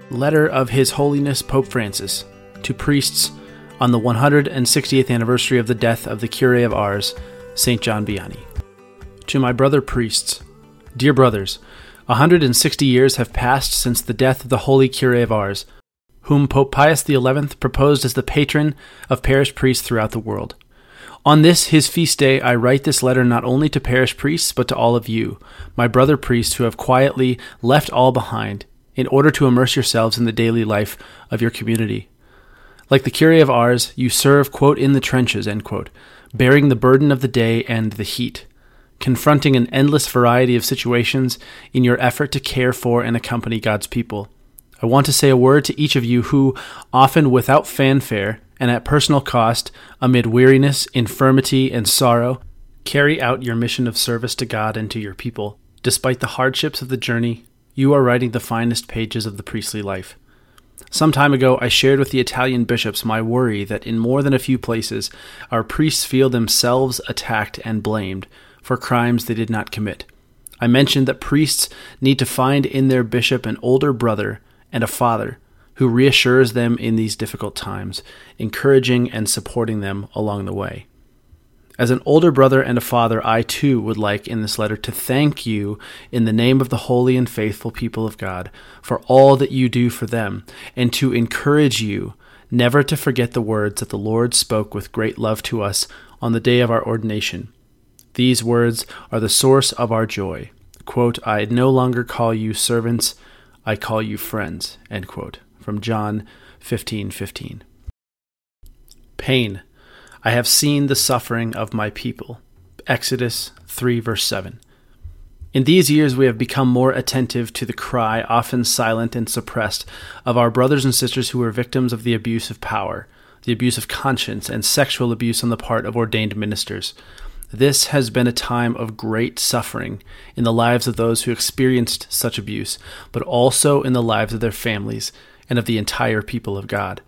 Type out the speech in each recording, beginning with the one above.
Letter of His Holiness Pope Francis to priests on the 160th anniversary of the death of the Curé of Ars, St. John Vianney. To my brother priests, dear brothers, 160 years have passed since the death of the holy Curé of Ars, whom Pope Pius XI proposed as the patron of parish priests throughout the world. On this, his feast day, I write this letter not only to parish priests, but to all of you, my brother priests who have quietly left all behind, in order to immerse yourselves in the daily life of your community. Like the Curé of Ars, you serve, quote, in the trenches, end quote, bearing the burden of the day and the heat, confronting an endless variety of situations in your effort to care for and accompany God's people. I want to say a word to each of you who, often without fanfare and at personal cost, amid weariness, infirmity, and sorrow, carry out your mission of service to God and to your people. Despite the hardships of the journey, you are writing the finest pages of the priestly life. Some time ago, I shared with the Italian bishops my worry that in more than a few places, our priests feel themselves attacked and blamed for crimes they did not commit. I mentioned that priests need to find in their bishop an older brother and a father who reassures them in these difficult times, encouraging and supporting them along the way. As an older brother and a father, I too would like in this letter to thank you in the name of the holy and faithful people of God for all that you do for them, and to encourage you never to forget the words that the Lord spoke with great love to us on the day of our ordination. These words are the source of our joy. Quote, I no longer call you servants, I call you friends, end quote, from John 15:15. Pain. I have seen the suffering of my people. Exodus 3, verse 7. In these years we have become more attentive to the cry, often silent and suppressed, of our brothers and sisters who were victims of the abuse of power, the abuse of conscience, and sexual abuse on the part of ordained ministers. This has been a time of great suffering in the lives of those who experienced such abuse, but also in the lives of their families and of the entire people of God.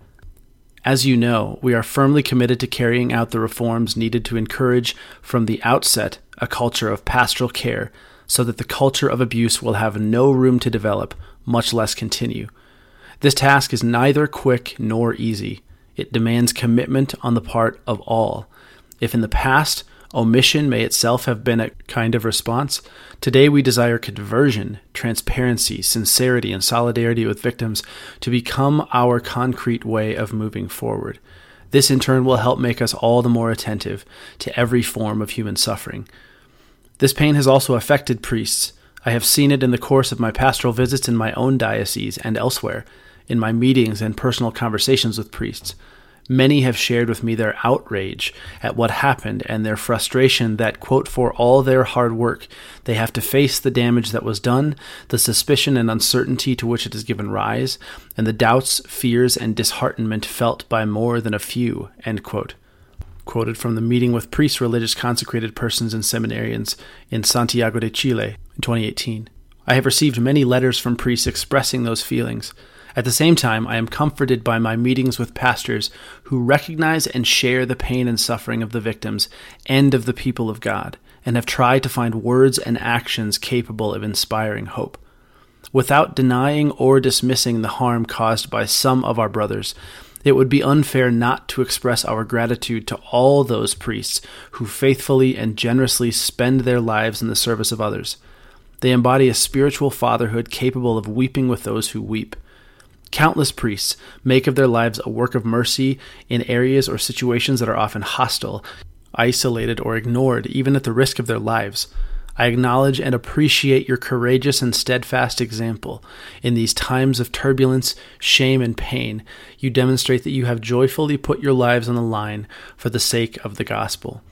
As you know, we are firmly committed to carrying out the reforms needed to encourage from the outset a culture of pastoral care so that the culture of abuse will have no room to develop, much less continue. This task is neither quick nor easy. It demands commitment on the part of all. If in the past, omission may itself have been a kind of response, today we desire conversion, transparency, sincerity, and solidarity with victims to become our concrete way of moving forward. This in turn will help make us all the more attentive to every form of human suffering. This pain has also affected priests. I have seen it in the course of my pastoral visits in my own diocese and elsewhere, in my meetings and personal conversations with priests. Many have shared with me their outrage at what happened and their frustration that, quote, for all their hard work, they have to face the damage that was done, the suspicion and uncertainty to which it has given rise, and the doubts, fears, and disheartenment felt by more than a few, end quote. Quoted from the meeting with priests, religious consecrated persons, and seminarians in Santiago de Chile in 2018. I have received many letters from priests expressing those feelings. At the same time, I am comforted by my meetings with pastors who recognize and share the pain and suffering of the victims and of the people of God, and have tried to find words and actions capable of inspiring hope. Without denying or dismissing the harm caused by some of our brothers, it would be unfair not to express our gratitude to all those priests who faithfully and generously spend their lives in the service of others. They embody a spiritual fatherhood capable of weeping with those who weep. Countless priests make of their lives a work of mercy in areas or situations that are often hostile, isolated, or ignored, even at the risk of their lives. I acknowledge and appreciate your courageous and steadfast example. In these times of turbulence, shame, and pain, you demonstrate that you have joyfully put your lives on the line for the sake of the gospel.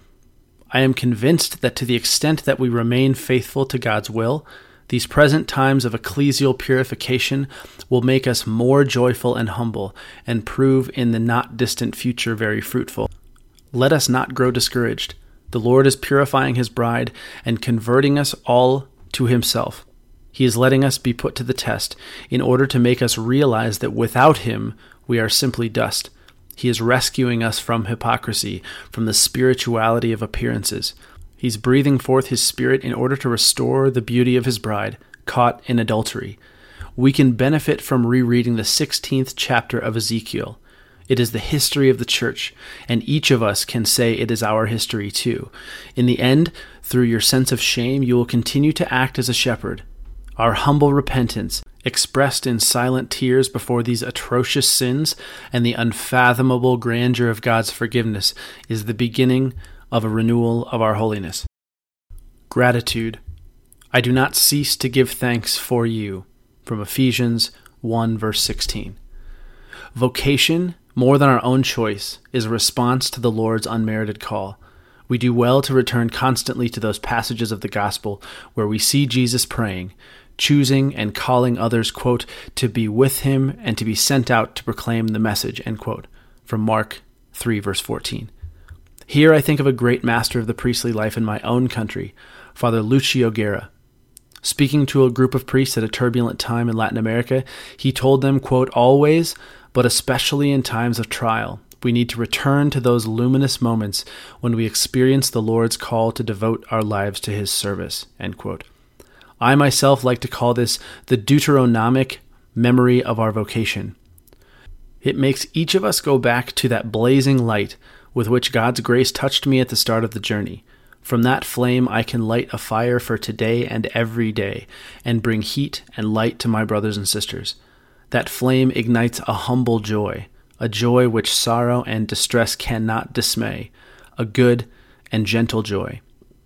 I am convinced that to the extent that we remain faithful to God's will, these present times of ecclesial purification will make us more joyful and humble, and prove in the not distant future very fruitful. Let us not grow discouraged. The Lord is purifying his bride and converting us all to himself. He is letting us be put to the test in order to make us realize that without him we are simply dust. He is rescuing us from hypocrisy, from the spirituality of appearances. He's breathing forth his Spirit in order to restore the beauty of his bride, caught in adultery. we can benefit from rereading the 16th chapter of Ezekiel. It is the history of the church, and each of us can say it is our history too. In the end, through your sense of shame, you will continue to act as a shepherd. Our humble repentance, expressed in silent tears before these atrocious sins and the unfathomable grandeur of God's forgiveness, is the beginning of a renewal of our holiness. Gratitude. I do not cease to give thanks for you. From Ephesians 1 verse 16. Vocation, more than our own choice, is a response to the Lord's unmerited call. We do well to return constantly to those passages of the gospel where we see Jesus praying, choosing and calling others, quote, to be with him and to be sent out to proclaim the message, end quote, from Mark 3 verse 14. Here I think of a great master of the priestly life in my own country, Father Lucio Guerra. Speaking to a group of priests at a turbulent time in Latin America, he told them, quote, always, but especially in times of trial, we need to return to those luminous moments when we experience the Lord's call to devote our lives to his service, end quote. I myself like to call this the Deuteronomic memory of our vocation. It makes each of us go back to that blazing light with which God's grace touched me at the start of the journey. From that flame I can light a fire for today and every day, and bring heat and light to my brothers and sisters. That flame ignites a humble joy, a joy which sorrow and distress cannot dismay, a good and gentle joy.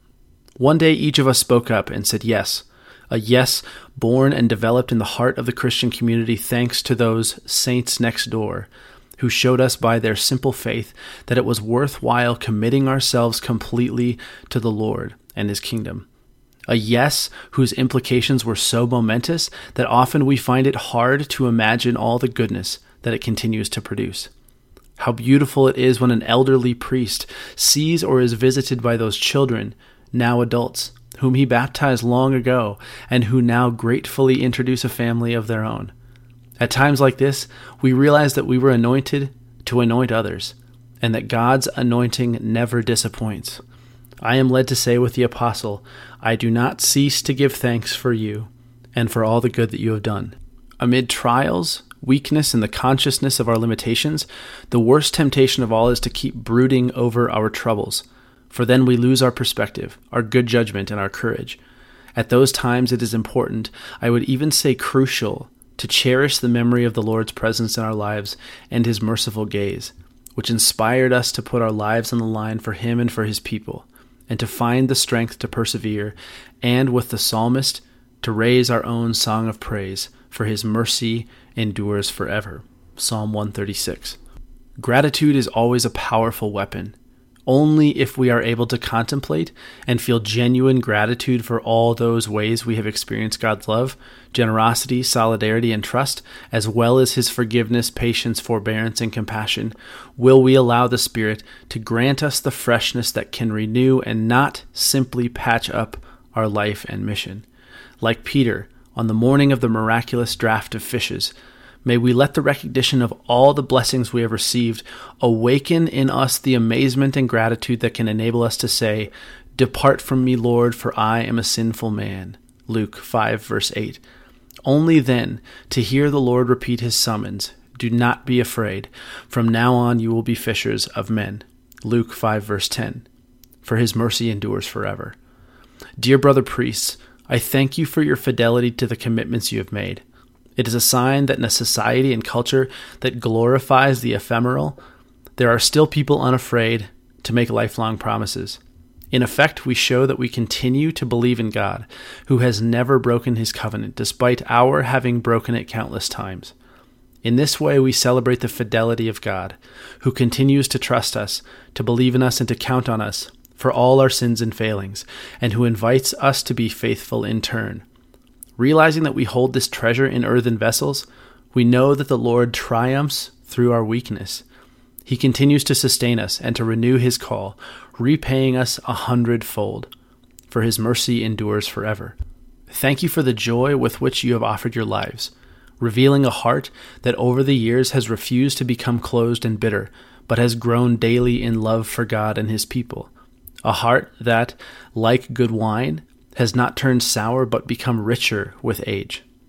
One day each of us spoke up and said yes, a yes born and developed in the heart of the Christian community thanks to those saints next door, who showed us by their simple faith that it was worthwhile committing ourselves completely to the Lord and his kingdom. A yes whose implications were so momentous that often we find it hard to imagine all the goodness that it continues to produce. How beautiful it is when an elderly priest sees or is visited by those children, now adults, whom he baptized long ago and who now gratefully introduce a family of their own. At times like this, we realize that we were anointed to anoint others, and that God's anointing never disappoints. I am led to say with the apostle, I do not cease to give thanks for you, and for all the good that you have done. Amid trials, weakness, and the consciousness of our limitations, the worst temptation of all is to keep brooding over our troubles, for then we lose our perspective, our good judgment, and our courage. At those times it is important, I would even say crucial, to cherish the memory of the Lord's presence in our lives and his merciful gaze, which inspired us to put our lives on the line for him and for his people, and to find the strength to persevere, and with the psalmist, to raise our own song of praise, for his mercy endures forever. Psalm 136. Gratitude is always a powerful weapon. Only if we are able to contemplate and feel genuine gratitude for all those ways we have experienced God's love, generosity, solidarity, and trust, as well as his forgiveness, patience, forbearance, and compassion, will we allow the Spirit to grant us the freshness that can renew and not simply patch up our life and mission. Like Peter, on the morning of the miraculous draught of fishes, may we let the recognition of all the blessings we have received awaken in us the amazement and gratitude that can enable us to say, "Depart from me, Lord, for I am a sinful man." Luke 5, verse 8. Only then, to hear the Lord repeat his summons, "Do not be afraid. From now on you will be fishers of men." Luke 5, verse 10. For his mercy endures forever. Dear brother priests, I thank you for your fidelity to the commitments you have made. It is a sign that in a society and culture that glorifies the ephemeral, there are still people unafraid to make lifelong promises. In effect, we show that we continue to believe in God, who has never broken his covenant, despite our having broken it countless times. In this way, we celebrate the fidelity of God, who continues to trust us, to believe in us, and to count on us for all our sins and failings, and who invites us to be faithful in turn. Realizing that we hold this treasure in earthen vessels, we know that the Lord triumphs through our weakness. He continues to sustain us and to renew his call, repaying us 100-fold, for his mercy endures forever. Thank you for the joy with which you have offered your lives, revealing a heart that over the years has refused to become closed and bitter, but has grown daily in love for God and his people. A heart that, like good wine, has not turned sour but become richer with age.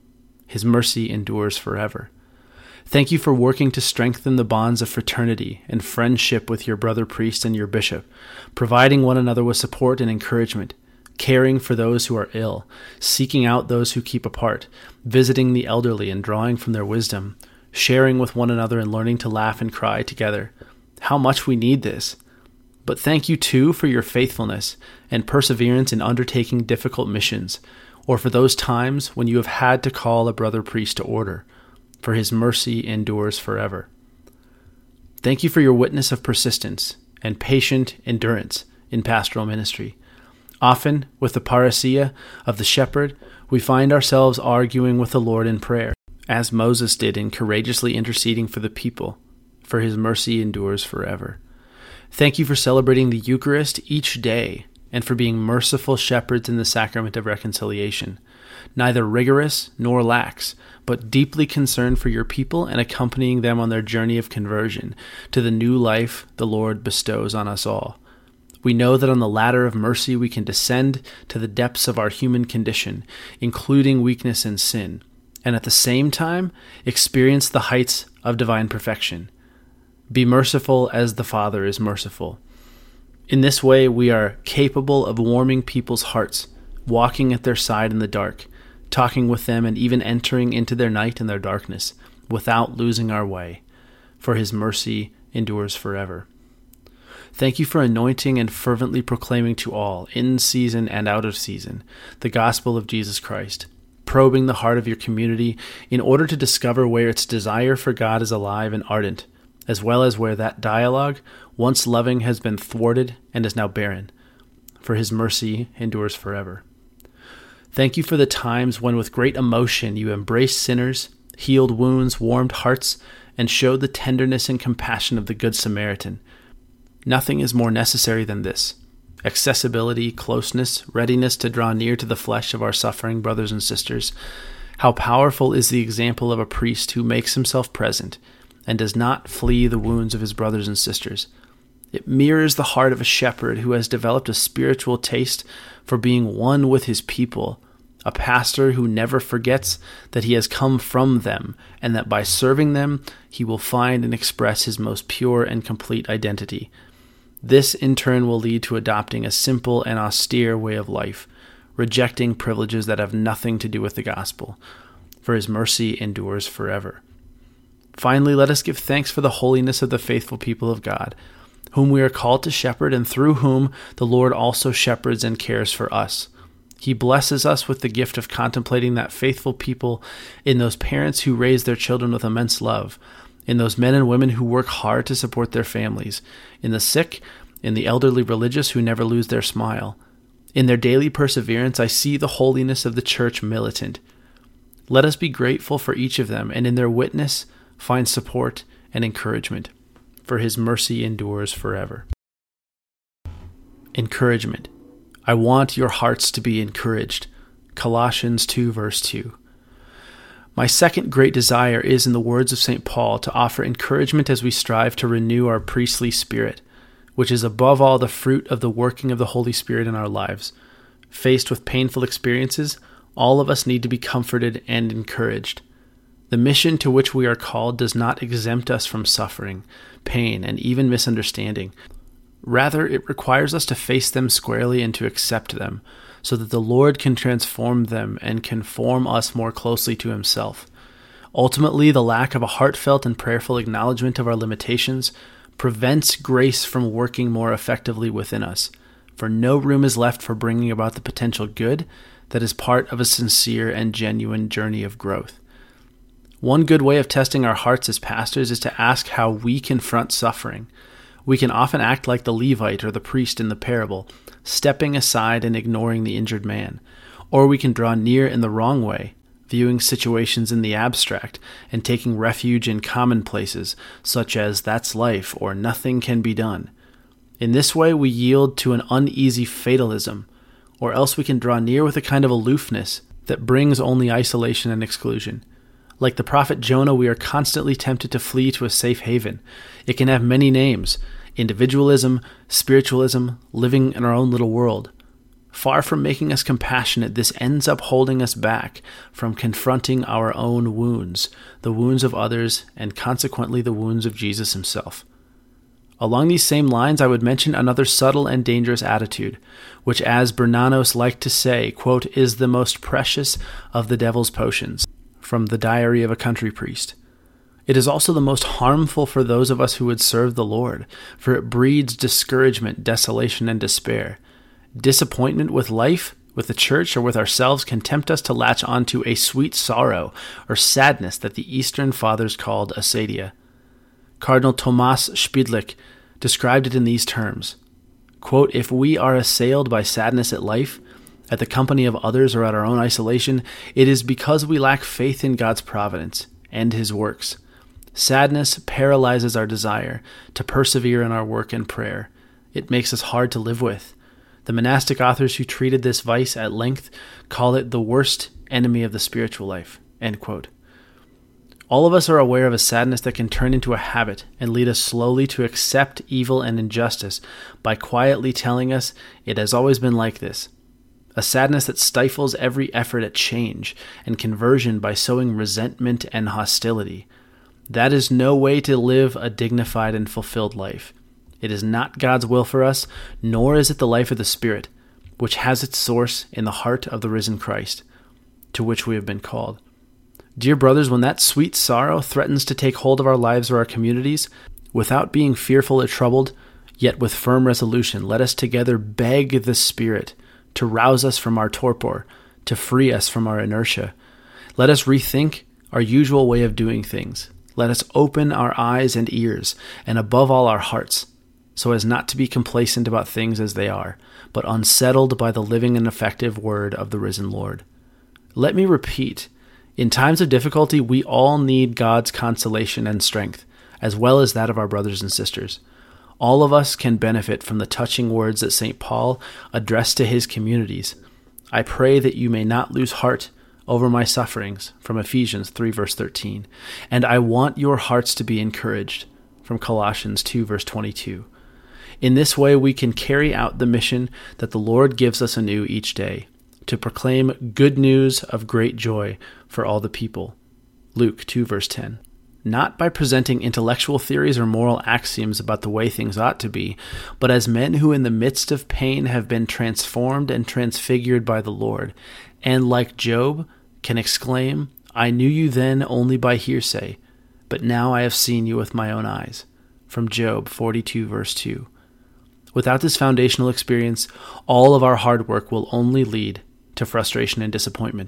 His mercy endures forever. Thank you for working to strengthen the bonds of fraternity and friendship with your brother priest and your bishop, providing one another with support and encouragement, caring for those who are ill, seeking out those who keep apart, visiting the elderly and drawing from their wisdom, sharing with one another and learning to laugh and cry together. How much we need this. But thank you too for your faithfulness and perseverance in undertaking difficult missions, or for those times when you have had to call a brother priest to order, for his mercy endures forever. Thank you for your witness of persistence and patient endurance in pastoral ministry. Often, with the parousia of the shepherd, we find ourselves arguing with the Lord in prayer, as Moses did in courageously interceding for the people, for his mercy endures forever. Thank you for celebrating the Eucharist each day and for being merciful shepherds in the sacrament of reconciliation, neither rigorous nor lax, but deeply concerned for your people and accompanying them on their journey of conversion to the new life the Lord bestows on us all. We know that on the ladder of mercy we can descend to the depths of our human condition, including weakness and sin, and at the same time experience the heights of divine perfection. Be merciful as the Father is merciful. In this way, we are capable of warming people's hearts, walking at their side in the dark, talking with them, and even entering into their night and their darkness, without losing our way, for his mercy endures forever. Thank you for anointing and fervently proclaiming to all, in season and out of season, the gospel of Jesus Christ, probing the heart of your community in order to discover where its desire for God is alive and ardent, as well as where that dialogue, once loving, has been thwarted and is now barren, for his mercy endures forever. Thank you for the times when with great emotion you embraced sinners, healed wounds, warmed hearts, and showed the tenderness and compassion of the Good Samaritan. Nothing is more necessary than this: accessibility, closeness, readiness to draw near to the flesh of our suffering brothers and sisters. How powerful is the example of a priest who makes himself present and does not flee the wounds of his brothers and sisters. It mirrors the heart of a shepherd who has developed a spiritual taste for being one with his people, a pastor who never forgets that he has come from them and that by serving them he will find and express his most pure and complete identity. This in turn will lead to adopting a simple and austere way of life, rejecting privileges that have nothing to do with the gospel, for his mercy endures forever. Finally, let us give thanks for the holiness of the faithful people of God, whom we are called to shepherd and through whom the Lord also shepherds and cares for us. He blesses us with the gift of contemplating that faithful people in those parents who raise their children with immense love, in those men and women who work hard to support their families, in the sick, in the elderly religious who never lose their smile. In their daily perseverance, I see the holiness of the church militant. Let us be grateful for each of them, and in their witness, find support and encouragement, for his mercy endures forever. Encouragement. I want your hearts to be encouraged. Colossians 2 verse 2. My second great desire is, in the words of St. Paul, to offer encouragement as we strive to renew our priestly spirit, which is above all the fruit of the working of the Holy Spirit in our lives. Faced with painful experiences, all of us need to be comforted and encouraged. The mission to which we are called does not exempt us from suffering, pain, and even misunderstanding. Rather, it requires us to face them squarely and to accept them, so that the Lord can transform them and conform us more closely to himself. Ultimately, the lack of a heartfelt and prayerful acknowledgement of our limitations prevents grace from working more effectively within us, for no room is left for bringing about the potential good that is part of a sincere and genuine journey of growth. One good way of testing our hearts as pastors is to ask how we confront suffering. We can often act like the Levite or the priest in the parable, stepping aside and ignoring the injured man. Or we can draw near in the wrong way, viewing situations in the abstract and taking refuge in commonplaces such as "that's life" or "nothing can be done." In this way, we yield to an uneasy fatalism, or else we can draw near with a kind of aloofness that brings only isolation and exclusion. Like the prophet Jonah, we are constantly tempted to flee to a safe haven. It can have many names: individualism, spiritualism, living in our own little world. Far from making us compassionate, this ends up holding us back from confronting our own wounds, the wounds of others, and consequently the wounds of Jesus himself. Along these same lines, I would mention another subtle and dangerous attitude, which, as Bernanos liked to say, quote, is the most precious of the devil's potions, from the Diary of a Country Priest. It is also the most harmful for those of us who would serve the Lord, for it breeds discouragement, desolation, and despair. Disappointment with life, with the church, or with ourselves can tempt us to latch onto a sweet sorrow or sadness that the Eastern Fathers called acedia. Cardinal Thomas Spiedlich described it in these terms, quote, if we are assailed by sadness at life, at the company of others, or at our own isolation, it is because we lack faith in God's providence and his works. Sadness paralyzes our desire to persevere in our work and prayer. It makes us hard to live with. The monastic authors who treated this vice at length call it the worst enemy of the spiritual life, end quote. All of us are aware of a sadness that can turn into a habit and lead us slowly to accept evil and injustice by quietly telling us it has always been like this. A sadness that stifles every effort at change and conversion by sowing resentment and hostility. That is no way to live a dignified and fulfilled life. It is not God's will for us, nor is it the life of the Spirit, which has its source in the heart of the risen Christ, to which we have been called. Dear brothers, when that sweet sorrow threatens to take hold of our lives or our communities, without being fearful or troubled, yet with firm resolution, let us together beg the Spirit to rouse us from our torpor, to free us from our inertia. Let us rethink our usual way of doing things. Let us open our eyes and ears, and above all our hearts, so as not to be complacent about things as they are, but unsettled by the living and effective word of the risen Lord. Let me repeat, in times of difficulty, we all need God's consolation and strength, as well as that of our brothers and sisters. All of us can benefit from the touching words that St. Paul addressed to his communities. I pray that you may not lose heart over my sufferings, from Ephesians 3 verse 13. And I want your hearts to be encouraged, from Colossians 2 verse 22. In this way, we can carry out the mission that the Lord gives us anew each day, to proclaim good news of great joy for all the people. Luke 2 verse 10. Not by presenting intellectual theories or moral axioms about the way things ought to be, but as men who in the midst of pain have been transformed and transfigured by the Lord, and like Job can exclaim, I knew you then only by hearsay, but now I have seen you with my own eyes. From Job 42 verse 2. Without this foundational experience, all of our hard work will only lead to frustration and disappointment.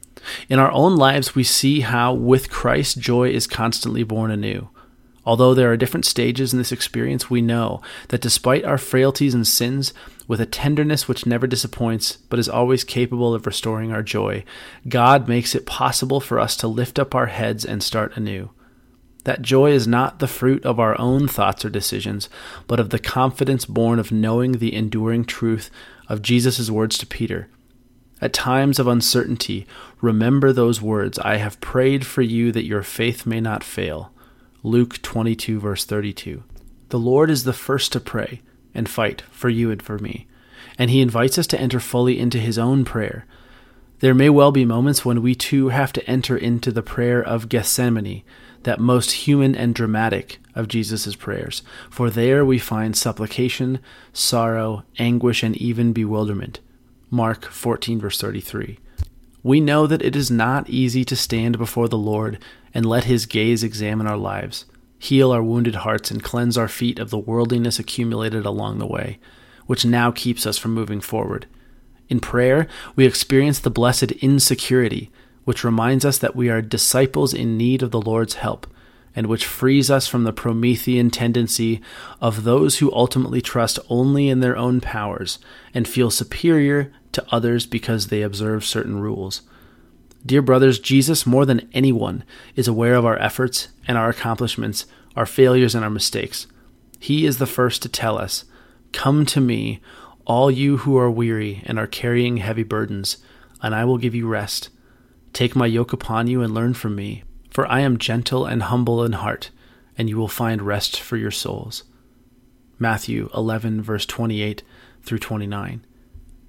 In our own lives, we see how, with Christ, joy is constantly born anew. Although there are different stages in this experience, we know that despite our frailties and sins, with a tenderness which never disappoints, but is always capable of restoring our joy, God makes it possible for us to lift up our heads and start anew. That joy is not the fruit of our own thoughts or decisions, but of the confidence born of knowing the enduring truth of Jesus' words to Peter. At times of uncertainty, remember those words, I have prayed for you that your faith may not fail. Luke 22 verse 32. The Lord is the first to pray and fight for you and for me, and he invites us to enter fully into his own prayer. There may well be moments when we too have to enter into the prayer of Gethsemane, that most human and dramatic of Jesus' prayers, for there we find supplication, sorrow, anguish, and even bewilderment. Mark 14 verse 33. We know that it is not easy to stand before the Lord and let his gaze examine our lives, heal our wounded hearts, and cleanse our feet of the worldliness accumulated along the way, which now keeps us from moving forward. In prayer, we experience the blessed insecurity, which reminds us that we are disciples in need of the Lord's help, and which frees us from the Promethean tendency of those who ultimately trust only in their own powers and feel superior to others because they observe certain rules. Dear brothers, Jesus, more than anyone, is aware of our efforts and our accomplishments, our failures and our mistakes. He is the first to tell us, "Come to me, all you who are weary and are carrying heavy burdens, and I will give you rest. Take my yoke upon you and learn from me, for I am gentle and humble in heart, and you will find rest for your souls." Matthew 11, verse 28 through 29.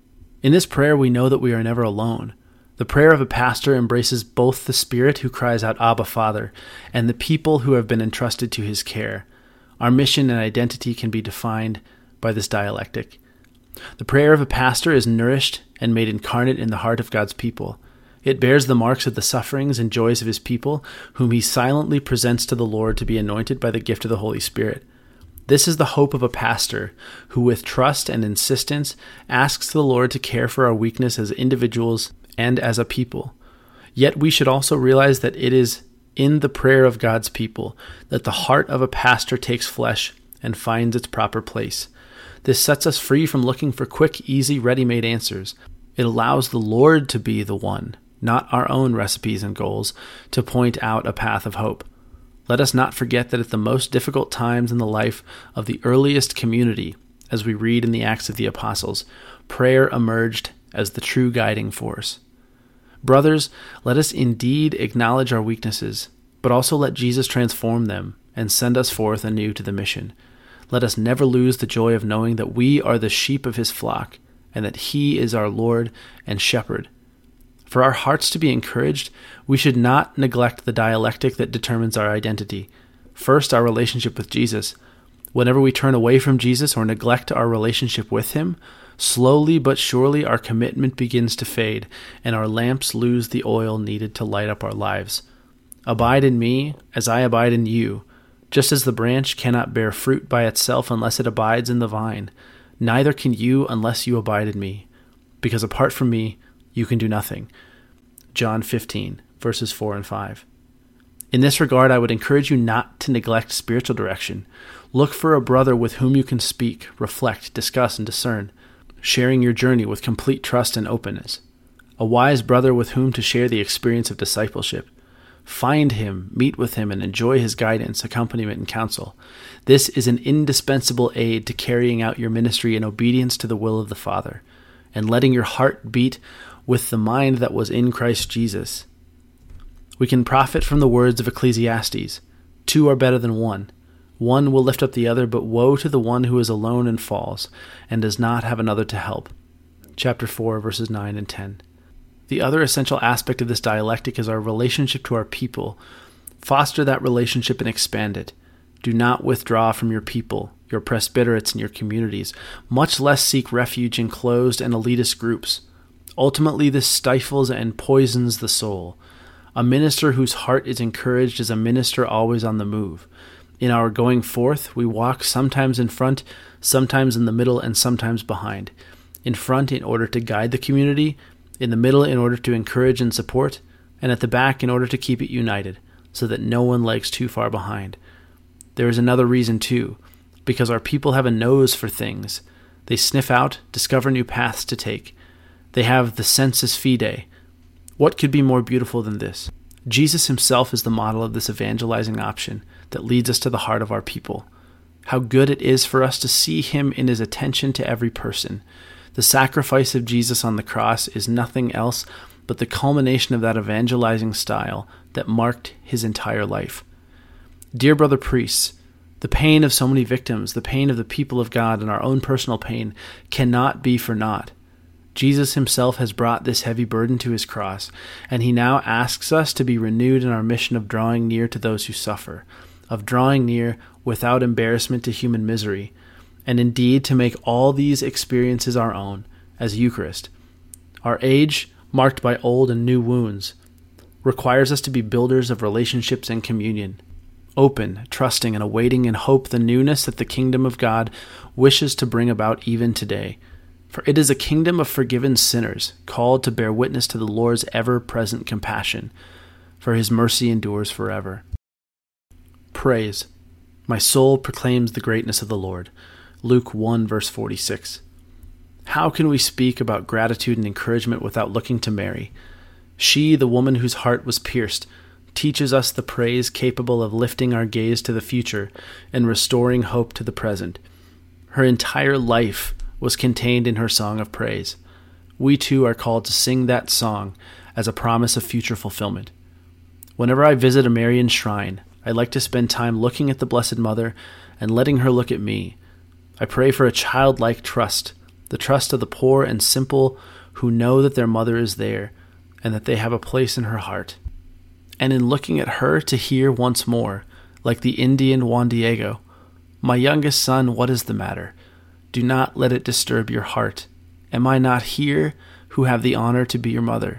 In this prayer, we know that we are never alone. The prayer of a pastor embraces both the spirit who cries out, Abba, Father, and the people who have been entrusted to his care. Our mission and identity can be defined by this dialectic. The prayer of a pastor is nourished and made incarnate in the heart of God's people. It bears the marks of the sufferings and joys of his people, whom he silently presents to the Lord to be anointed by the gift of the Holy Spirit. This is the hope of a pastor who, with trust and insistence, asks the Lord to care for our weakness as individuals and as a people. Yet we should also realize that it is in the prayer of God's people that the heart of a pastor takes flesh and finds its proper place. This sets us free from looking for quick, easy, ready-made answers. It allows the Lord to be the one, not our own recipes and goals, to point out a path of hope. Let us not forget that at the most difficult times in the life of the earliest community, as we read in the Acts of the Apostles, prayer emerged as the true guiding force. Brothers, let us indeed acknowledge our weaknesses, but also let Jesus transform them and send us forth anew to the mission. Let us never lose the joy of knowing that we are the sheep of his flock, and that he is our Lord and shepherd. For our hearts to be encouraged, we should not neglect the dialectic that determines our identity. First, our relationship with Jesus. Whenever we turn away from Jesus or neglect our relationship with him, slowly but surely our commitment begins to fade, and our lamps lose the oil needed to light up our lives. Abide in me, as I abide in you. Just as the branch cannot bear fruit by itself unless it abides in the vine, neither can you unless you abide in me. Because apart from me, you can do nothing. John 15, verses 4 and 5. In this regard, I would encourage you not to neglect spiritual direction. Look for a brother with whom you can speak, reflect, discuss, and discern, sharing your journey with complete trust and openness. A wise brother with whom to share the experience of discipleship. Find him, meet with him, and enjoy his guidance, accompaniment, and counsel. This is an indispensable aid to carrying out your ministry in obedience to the will of the Father, and letting your heart beat with the mind that was in Christ Jesus. We can profit from the words of Ecclesiastes. 2 are better than 1. One will lift up the other, but woe to the one who is alone and falls, and does not have another to help. Chapter 4, verses 9 and 10. The other essential aspect of this dialectic is our relationship to our people. Foster that relationship and expand it. Do not withdraw from your people, your presbyterates, and your communities, much less seek refuge in closed and elitist groups. Ultimately, this stifles and poisons the soul. A minister whose heart is encouraged is a minister always on the move. In our going forth, we walk sometimes in front, sometimes in the middle, and sometimes behind. In front in order to guide the community, in the middle in order to encourage and support, and at the back in order to keep it united, so that no one lags too far behind. There is another reason too, because our people have a nose for things. They sniff out, discover new paths to take. They have the sensus fidei. What could be more beautiful than this? Jesus himself is the model of this evangelizing option that leads us to the heart of our people. How good it is for us to see him in his attention to every person. The sacrifice of Jesus on the cross is nothing else but the culmination of that evangelizing style that marked his entire life. Dear brother priests, the pain of so many victims, the pain of the people of God, and our own personal pain cannot be for naught. Jesus himself has brought this heavy burden to his cross, and he now asks us to be renewed in our mission of drawing near to those who suffer, of drawing near without embarrassment to human misery, and indeed to make all these experiences our own, as Eucharist. Our age, marked by old and new wounds, requires us to be builders of relationships and communion, open, trusting, and awaiting in hope the newness that the kingdom of God wishes to bring about even today. For it is a kingdom of forgiven sinners, called to bear witness to the Lord's ever-present compassion, for his mercy endures forever. Praise. My soul proclaims the greatness of the Lord. Luke 1, verse 46. How can we speak about gratitude and encouragement without looking to Mary? She, the woman whose heart was pierced, teaches us the praise capable of lifting our gaze to the future and restoring hope to the present. Her entire life was contained in her song of praise. We too are called to sing that song as a promise of future fulfillment. Whenever I visit a Marian shrine, I like to spend time looking at the Blessed Mother and letting her look at me. I pray for a childlike trust, the trust of the poor and simple who know that their mother is there and that they have a place in her heart. And in looking at her to hear once more, like the Indian Juan Diego, "My youngest son, what is the matter? Do not let it disturb your heart. Am I not here who have the honor to be your mother?"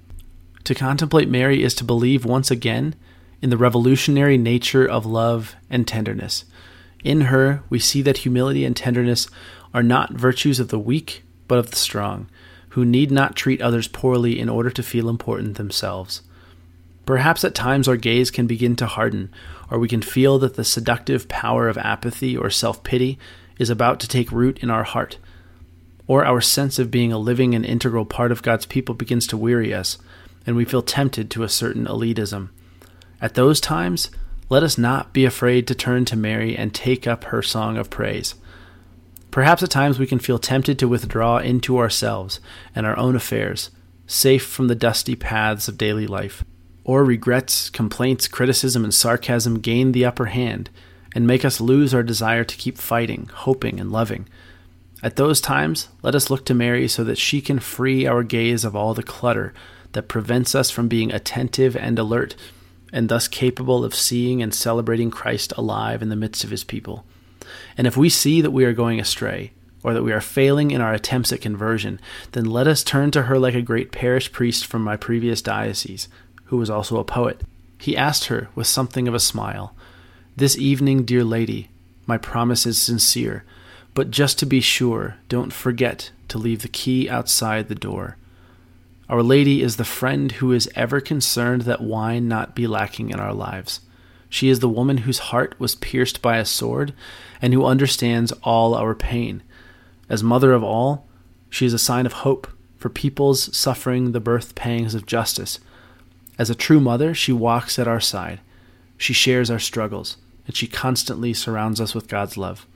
To contemplate Mary is to believe once again in the revolutionary nature of love and tenderness. In her, we see that humility and tenderness are not virtues of the weak, but of the strong, who need not treat others poorly in order to feel important themselves. Perhaps at times our gaze can begin to harden, or we can feel that the seductive power of apathy or self-pity is about to take root in our heart, or our sense of being a living and integral part of God's people begins to weary us, and we feel tempted to a certain elitism. At those times, let us not be afraid to turn to Mary and take up her song of praise. Perhaps at times we can feel tempted to withdraw into ourselves and our own affairs, safe from the dusty paths of daily life. Or regrets, complaints, criticism, and sarcasm gain the upper hand and make us lose our desire to keep fighting, hoping, and loving. At those times, let us look to Mary so that she can free our gaze of all the clutter that prevents us from being attentive and alert, and thus capable of seeing and celebrating Christ alive in the midst of his people. And if we see that we are going astray, or that we are failing in our attempts at conversion, then let us turn to her like a great parish priest from my previous diocese, who was also a poet. He asked her with something of a smile, "This evening, dear lady, my promise is sincere, but just to be sure, don't forget to leave the key outside the door." Our Lady is the friend who is ever concerned that wine not be lacking in our lives. She is the woman whose heart was pierced by a sword and who understands all our pain. As mother of all, she is a sign of hope for peoples suffering the birth pangs of justice. As a true mother, she walks at our side. She shares our struggles, and she constantly surrounds us with God's love.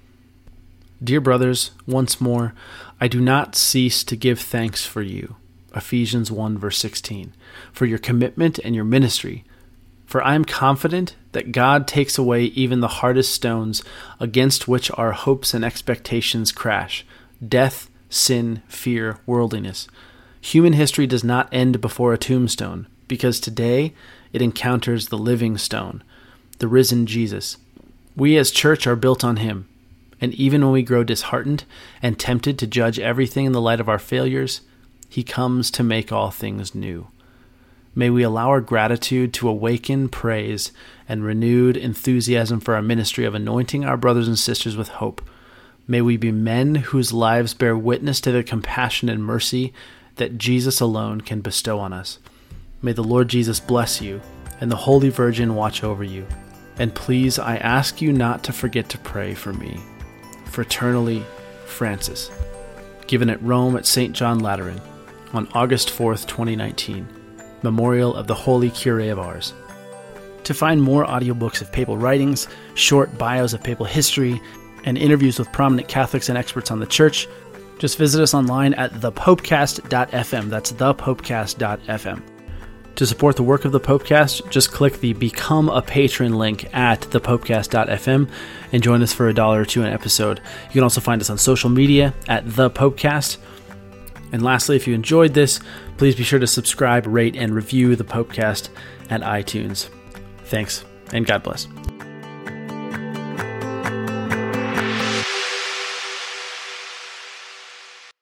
Dear brothers, once more, I do not cease to give thanks for you, Ephesians 1 verse 16, for your commitment and your ministry. For I am confident that God takes away even the hardest stones against which our hopes and expectations crash: death, sin, fear, worldliness. Human history does not end before a tombstone, because today it encounters the living stone, the risen Jesus. We as church are built on him, and even when we grow disheartened and tempted to judge everything in the light of our failures, he comes to make all things new. May we allow our gratitude to awaken praise and renewed enthusiasm for our ministry of anointing our brothers and sisters with hope. May we be men whose lives bear witness to the compassion and mercy that Jesus alone can bestow on us. May the Lord Jesus bless you, and the Holy Virgin watch over you. And please, I ask you not to forget to pray for me. Fraternally, Francis. Given at Rome at St. John Lateran on August 4th, 2019. Memorial of the Holy Cure of Ars. To find more audiobooks of papal writings, short bios of papal history, and interviews with prominent Catholics and experts on the Church, just visit us online at thepopecast.fm. That's thepopecast.fm. To support the work of the Popecast, just click the Become a Patron link at thepopecast.fm and join us for $1 or $2 an episode. You can also find us on social media at The Popecast. And lastly, if you enjoyed this, please be sure to subscribe, rate, and review the Popecast at iTunes. Thanks, and God bless.